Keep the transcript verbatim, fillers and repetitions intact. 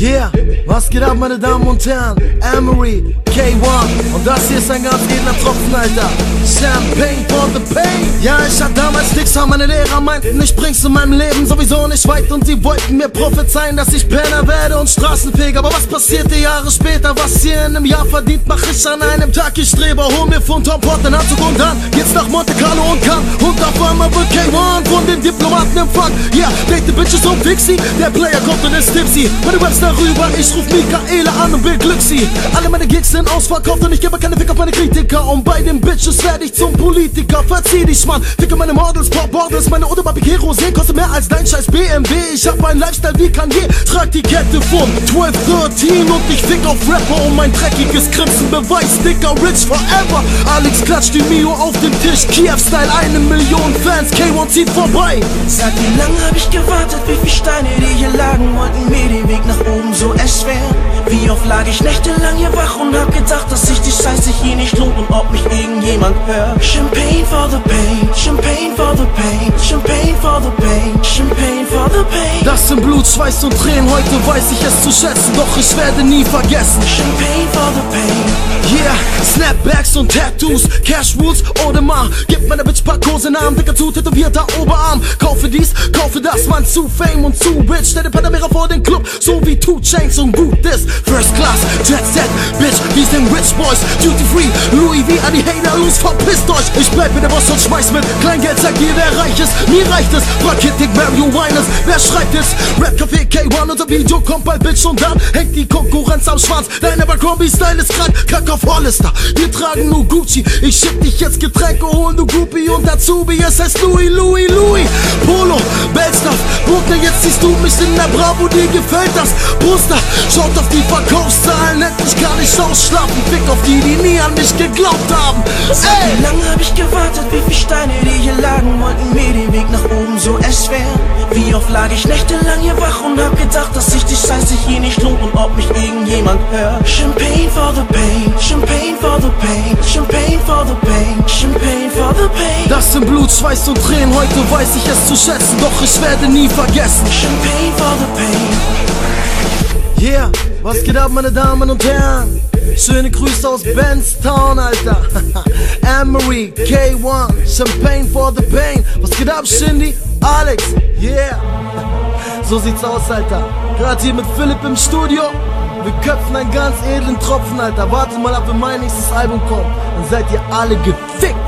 Yeah, was geht ab, meine Damen und Herren? Emery, K eins. Und das hier ist ein ganz edler Tropfen, Alter. Champagne for the pain. Ja, ich hatte damals nix, aber meine Lehrer meinten, ich bring's in meinem Leben sowieso nicht weit. Und sie wollten mir prophezeien, dass ich Penner werde und Straßenfeger. Aber was passierte Jahre später? Was hier in einem Jahr verdient, mach ich an einem Tag. Ich strebe, hol mir von Tom Port den Anzug und dann geht's nach Monte Carlo und Cannes. Und auf einmal wird K eins von den Diplomaten empfangen. Yeah, date the bitches und Fixie. Der Player kommt und ist tipsy. Meine Raps darüber, ich ruf Michaela an und will Glücksi. Alle meine Gigs sind ausverkauft und ich gebe keine Fick auf meine Kritiker. Und bei den Bitches werde ich zum Politiker. Verzieh dich, Mann, ficke meine Models, Pop Borders. Meine Audemars Piguet Rosé kostet mehr als dein scheiß B M W. Ich hab einen Lifestyle wie Kanye, trag die Kette von zwölf, dreizehn und ich fick auf Rapper. Und mein dreckiges Grinsen beweist, Dicker, rich forever. Alex klatscht die Mio auf den Tisch, Kiev-Style, eine Million Fans, K eins zieht vorbei. Sag, wie lange hab ich gewartet, wie viele Steine, die hier lagen, wollten mir den Weg nach oben so erschweren. Wie oft lag ich nächtelang hier wach und hab gedacht, dass sich die Scheiße hier nicht lohnt und ob mich irgendjemand hört. Champagne for the pain, Champagne for the pain, Champagne for the pain, Champagne for the pain. Das sind Blut, Schweiß und Tränen, heute weiß ich es zu schätzen, doch ich werde nie vergessen. Champagne for the pain. Yeah, Snapbacks und Tattoos, Cash Rules, Audemars. Gib meiner Bitch paar Kosenamen, dicker zu tätowierter Oberarm. Kaufe dies, kaufe das, man zu Fame und zu rich. Stell den Panamera vor den Club, so wie Two Chainz und gut ist. First Class, Jet Set, Bitch, wir sind Rich Boys. Duty Free, Louis V, an die Hater, los, verpisst euch. Ich bleib mit der Boss und schmeiß mit Kleingeld, sag dir, wer reich ist. Mir reicht es, Raketik, Mario Winers. Wer schreibt es? Rap Café K eins, unser Video kommt bald, Bitch, und dann hängt die Konkurrenz am Schwanz. Dein Abercrombie-Style ist krank, kack auf Hollister. Wir tragen nur Gucci, ich schick dich jetzt Getränke holen, du Groupie und Azubi. Es heißt Louis, Louis, Louis. Polo, Bellstuff, Bruder, jetzt siehst du mich in der Bravo, dir gefällt das. Bruster, schaut auf die Verkaufszahlen, endlich kann ich ausschlafen. Fick auf die, die nie an mich geglaubt haben. Ey! Wie lange hab ich gewartet, wie viele Steine, die hier lagen, wollten mir den Weg nach oben so erschweren. Wie oft lag ich nächtelang hier wach und hab gedacht, dass sich die Scheiße hier nicht lohnt und ob mich irgendjemand hört. Champagne for the pain, Champagne for the pain, Champagne for the pain, Champagne for the pain. Das sind Blut, Schweiß und Tränen, heute weiß ich es zu schätzen, doch ich werde nie vergessen. Champagne for the pain. Yeah, was geht ab, meine Damen und Herren? Schöne Grüße aus Benstown, Alter. Emery, K eins, Champagne for the pain. Was geht ab, Shindy? Alex, yeah. So sieht's aus, Alter. Gerade hier mit Philipp im Studio. Wir köpfen einen ganz edlen Tropfen, Alter. Wartet mal ab, wenn mein nächstes Album kommt. Dann seid ihr alle gefickt.